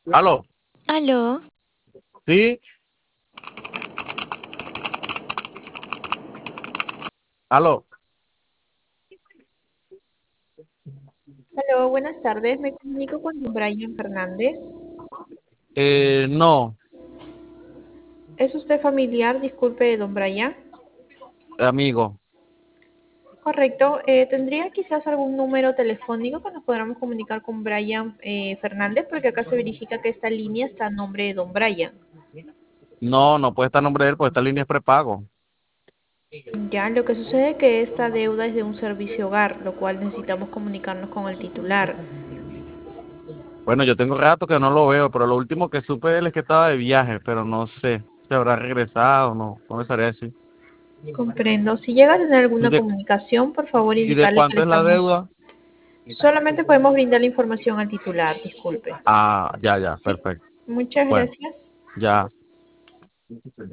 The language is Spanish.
Aló, Aló, sí, aló. Hola, buenas tardes. Me comunico con don Brian Fernández. No, ¿Es usted familiar? Disculpe, don Brian. amigo, Correcto. ¿Tendría quizás algún número telefónico que nos podamos comunicar con Brian Fernández? Porque acá se verifica que esta línea está a nombre de don Brian. no puede estar a nombre de él porque esta línea es prepago. Ya, lo que sucede es que esta deuda es de un servicio hogar, lo cual necesitamos comunicarnos con el titular. Bueno, yo tengo rato que no lo veo, pero lo último que supe de él es que estaba de viaje, pero no sé si habrá regresado, no me sabría decir. Comprendo. Si llega a tener ¿Y alguna de, comunicación, por favor y de indicarle que le cuánto es la estamos... deuda? Solamente podemos brindar la información al titular, disculpe. Ah, ya, ¿Sí? perfecto. Muchas Bueno, gracias. ya.